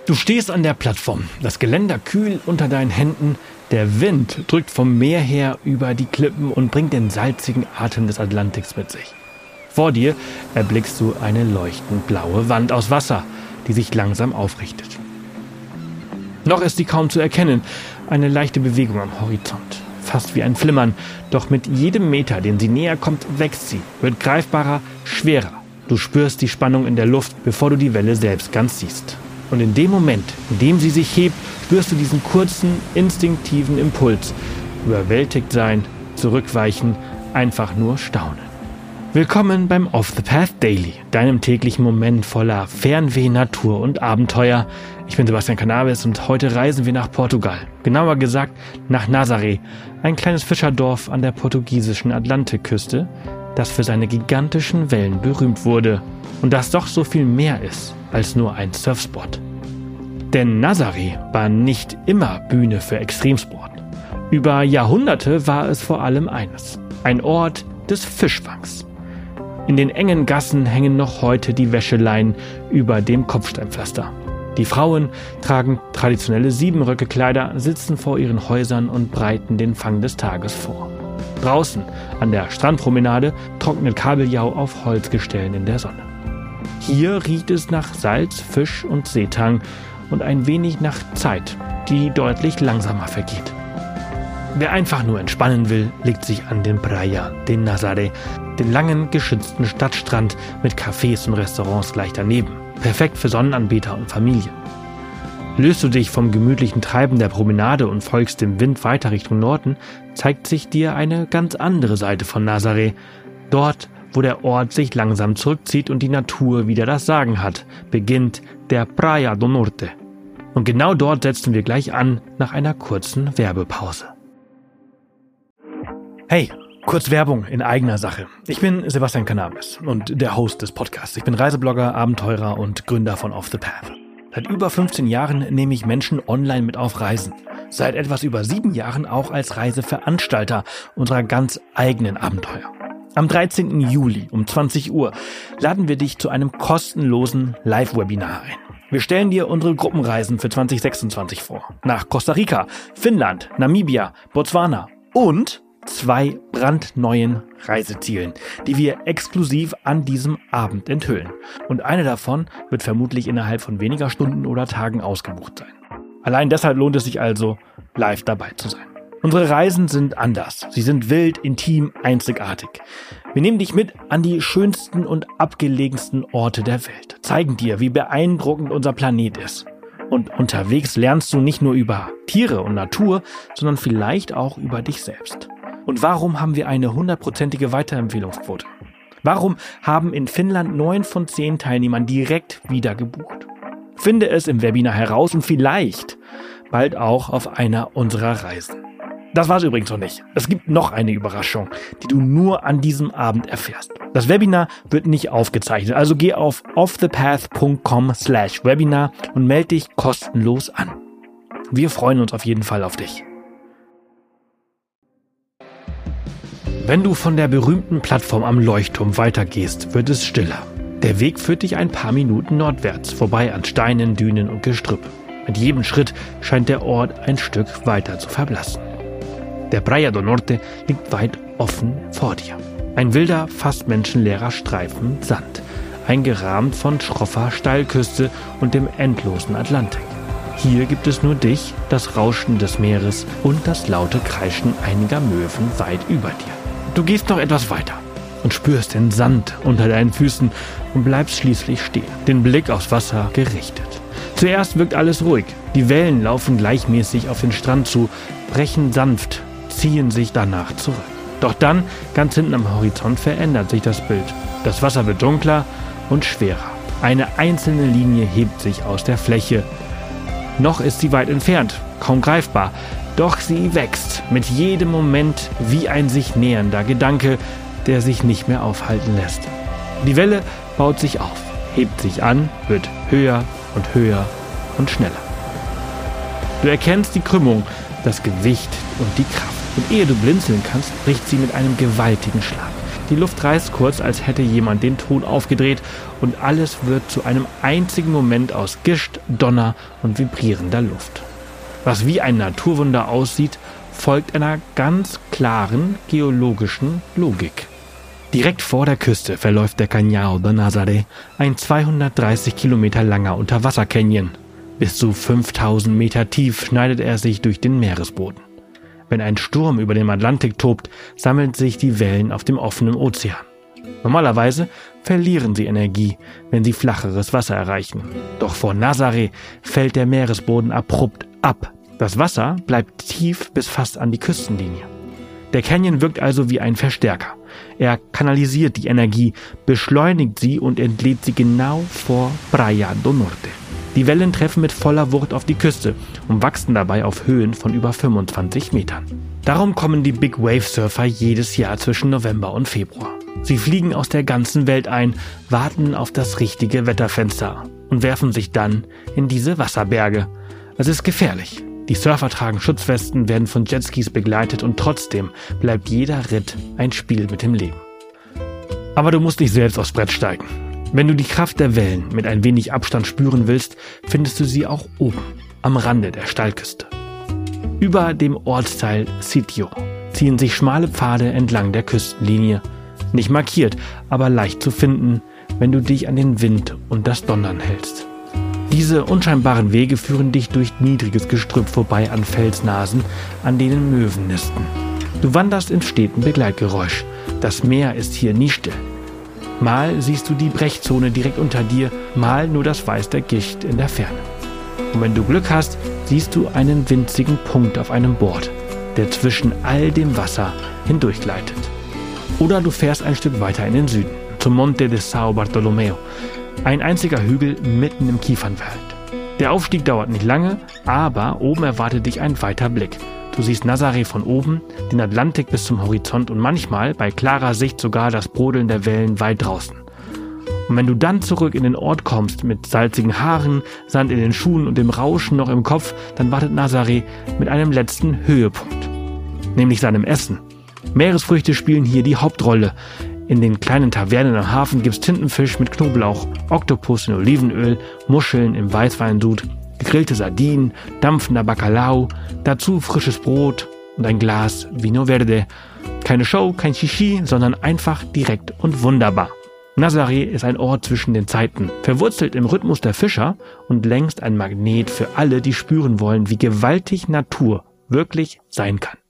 Du stehst an der Plattform, das Geländer kühl unter deinen Händen, der Wind drückt vom Meer her über die Klippen und bringt den salzigen Atem des Atlantiks mit sich. Vor dir erblickst du eine leuchtend blaue Wand aus Wasser, die sich langsam aufrichtet. Noch ist sie kaum zu erkennen, eine leichte Bewegung am Horizont, fast wie ein Flimmern, doch mit jedem Meter, den sie näher kommt, wächst sie, wird greifbarer, schwerer. Du spürst die Spannung in der Luft, bevor du die Welle selbst ganz siehst. Und in dem Moment, in dem sie sich hebt, spürst du diesen kurzen, instinktiven Impuls. Überwältigt sein, zurückweichen, einfach nur staunen. Willkommen beim Off the Path Daily, deinem täglichen Moment voller Fernweh, Natur und Abenteuer. Ich bin Sebastian Cannabis und heute reisen wir nach Portugal. Genauer gesagt nach Nazaré, ein kleines Fischerdorf an der portugiesischen Atlantikküste, das für seine gigantischen Wellen berühmt wurde und das doch so viel mehr ist als nur ein Surfspot. Denn Nazaré war nicht immer Bühne für Extremsport. Über Jahrhunderte war es vor allem eines: ein Ort des Fischfangs. In den engen Gassen hängen noch heute die Wäscheleinen über dem Kopfsteinpflaster. Die Frauen tragen traditionelle Siebenröcke-Kleider, sitzen vor ihren Häusern und bereiten den Fang des Tages vor. Draußen an der Strandpromenade trocknet Kabeljau auf Holzgestellen in der Sonne. Hier riecht es nach Salz, Fisch und Seetang und ein wenig nach Zeit, die deutlich langsamer vergeht. Wer einfach nur entspannen will, legt sich an den Praia de Nazaré, den langen, geschützten Stadtstrand mit Cafés und Restaurants gleich daneben. Perfekt für Sonnenanbeter und Familie. Löst du dich vom gemütlichen Treiben der Promenade und folgst dem Wind weiter Richtung Norden, zeigt sich dir eine ganz andere Seite von Nazaré. Dort, wo der Ort sich langsam zurückzieht und die Natur wieder das Sagen hat, beginnt der Praia do Norte. Und genau dort setzen wir gleich an, nach einer kurzen Werbepause. Hey, kurz Werbung in eigener Sache. Ich bin Sebastian Cannabis und der Host des Podcasts. Ich bin Reiseblogger, Abenteurer und Gründer von Off the Path. Seit über 15 Jahren nehme ich Menschen online mit auf Reisen. Seit etwas über 7 Jahren auch als Reiseveranstalter unserer ganz eigenen Abenteuer. Am 13. Juli um 20 Uhr laden wir dich zu einem kostenlosen Live-Webinar ein. Wir stellen dir unsere Gruppenreisen für 2026 vor. Nach Costa Rica, Finnland, Namibia, Botswana und 2 brandneuen Reisezielen, die wir exklusiv an diesem Abend enthüllen. Und eine davon wird vermutlich innerhalb von weniger Stunden oder Tagen ausgebucht sein. Allein deshalb lohnt es sich also, live dabei zu sein. Unsere Reisen sind anders. Sie sind wild, intim, einzigartig. Wir nehmen dich mit an die schönsten und abgelegensten Orte der Welt, zeigen dir, wie beeindruckend unser Planet ist. Und unterwegs lernst du nicht nur über Tiere und Natur, sondern vielleicht auch über dich selbst. Und warum haben wir eine 100%ige Weiterempfehlungsquote? Warum haben in Finnland 9 von 10 Teilnehmern direkt wieder gebucht? Finde es im Webinar heraus und vielleicht bald auch auf einer unserer Reisen. Das war's übrigens noch nicht. Es gibt noch eine Überraschung, die du nur an diesem Abend erfährst. Das Webinar wird nicht aufgezeichnet, also geh auf offthepath.com/Webinar und melde dich kostenlos an. Wir freuen uns auf jeden Fall auf dich. Wenn du von der berühmten Plattform am Leuchtturm weitergehst, wird es stiller. Der Weg führt dich ein paar Minuten nordwärts, vorbei an Steinen, Dünen und Gestrüpp. Mit jedem Schritt scheint der Ort ein Stück weiter zu verblassen. Der Praia do Norte liegt weit offen vor dir. Ein wilder, fast menschenleerer Streifen Sand, eingerahmt von schroffer Steilküste und dem endlosen Atlantik. Hier gibt es nur dich, das Rauschen des Meeres und das laute Kreischen einiger Möwen weit über dir. Du gehst noch etwas weiter und spürst den Sand unter deinen Füßen und bleibst schließlich stehen, den Blick aufs Wasser gerichtet. Zuerst wirkt alles ruhig. Die Wellen laufen gleichmäßig auf den Strand zu, brechen sanft, ziehen sich danach zurück. Doch dann, ganz hinten am Horizont, verändert sich das Bild. Das Wasser wird dunkler und schwerer. Eine einzelne Linie hebt sich aus der Fläche. Noch ist sie weit entfernt, kaum greifbar. Doch sie wächst mit jedem Moment wie ein sich nähernder Gedanke, der sich nicht mehr aufhalten lässt. Die Welle baut sich auf, hebt sich an, wird höher und höher und schneller. Du erkennst die Krümmung, das Gewicht und die Kraft. Und ehe du blinzeln kannst, bricht sie mit einem gewaltigen Schlag. Die Luft reißt kurz, als hätte jemand den Ton aufgedreht und alles wird zu einem einzigen Moment aus Gischt, Donner und vibrierender Luft. Was wie ein Naturwunder aussieht, folgt einer ganz klaren geologischen Logik. Direkt vor der Küste verläuft der Cañao de Nazaré, ein 230 Kilometer langer Unterwassercanyon. Bis zu 5000 Meter tief schneidet er sich durch den Meeresboden. Wenn ein Sturm über dem Atlantik tobt, sammeln sich die Wellen auf dem offenen Ozean. Normalerweise verlieren sie Energie, wenn sie flacheres Wasser erreichen. Doch vor Nazaré fällt der Meeresboden abrupt ab. Das Wasser bleibt tief bis fast an die Küstenlinie. Der Canyon wirkt also wie ein Verstärker. Er kanalisiert die Energie, beschleunigt sie und entlädt sie genau vor Praia do Norte. Die Wellen treffen mit voller Wucht auf die Küste und wachsen dabei auf Höhen von über 25 Metern. Darum kommen die Big Wave Surfer jedes Jahr zwischen November und Februar. Sie fliegen aus der ganzen Welt ein, warten auf das richtige Wetterfenster und werfen sich dann in diese Wasserberge. Es ist gefährlich. Die Surfer tragen Schutzwesten, werden von Jetskis begleitet und trotzdem bleibt jeder Ritt ein Spiel mit dem Leben. Aber du musst nicht selbst aufs Brett steigen. Wenn du die Kraft der Wellen mit ein wenig Abstand spüren willst, findest du sie auch oben, am Rande der Steilküste. Über dem Ortsteil Sitio ziehen sich schmale Pfade entlang der Küstenlinie. Nicht markiert, aber leicht zu finden, wenn du dich an den Wind und das Donnern hältst. Diese unscheinbaren Wege führen dich durch niedriges Gestrüpp vorbei an Felsnasen, an denen Möwen nisten. Du wanderst im steten Begleitgeräusch. Das Meer ist hier nie still. Mal siehst du die Brechzone direkt unter dir, mal nur das Weiß der Gischt in der Ferne. Und wenn du Glück hast, siehst du einen winzigen Punkt auf einem Board, der zwischen all dem Wasser hindurchgleitet. Oder du fährst ein Stück weiter in den Süden, zum Monte de São Bartolomeu. Ein einziger Hügel mitten im Kiefernwald. Der Aufstieg dauert nicht lange, aber oben erwartet dich ein weiter Blick. Du siehst Nazaré von oben, den Atlantik bis zum Horizont und manchmal bei klarer Sicht sogar das Brodeln der Wellen weit draußen. Und wenn du dann zurück in den Ort kommst mit salzigen Haaren, Sand in den Schuhen und dem Rauschen noch im Kopf, dann wartet Nazaré mit einem letzten Höhepunkt, nämlich seinem Essen. Meeresfrüchte spielen hier die Hauptrolle. In den kleinen Tavernen am Hafen gibt's Tintenfisch mit Knoblauch, Oktopus in Olivenöl, Muscheln im Weißweinsud, gegrillte Sardinen, dampfender Bacalao, dazu frisches Brot und ein Glas Vino Verde. Keine Show, kein Shishi, sondern einfach direkt und wunderbar. Nazaré ist ein Ort zwischen den Zeiten, verwurzelt im Rhythmus der Fischer und längst ein Magnet für alle, die spüren wollen, wie gewaltig Natur wirklich sein kann.